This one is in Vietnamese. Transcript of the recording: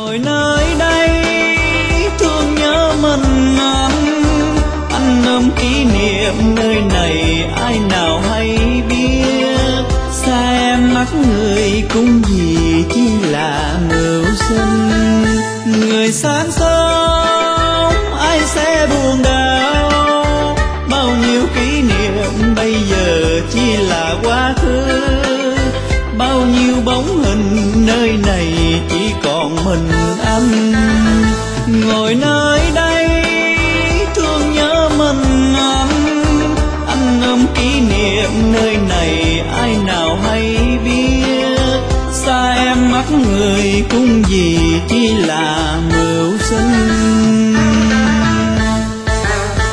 ngồi nơi đây thương nhớ mình anh ôm kỷ niệm nơi này ai nào hay biết. Xa em mắt người cũng vì chỉ là mưu sinh, người sáng sớm ai sẽ buồn đau. Bao nhiêu kỷ niệm bây giờ chỉ là quá khứ, bao nhiêu bóng hình nơi này chỉ còn mình anh. Ngồi nơi đây thương nhớ mình anh ôm kỷ niệm nơi này ai nào hay biết. Xa em mắt người cũng vì chỉ là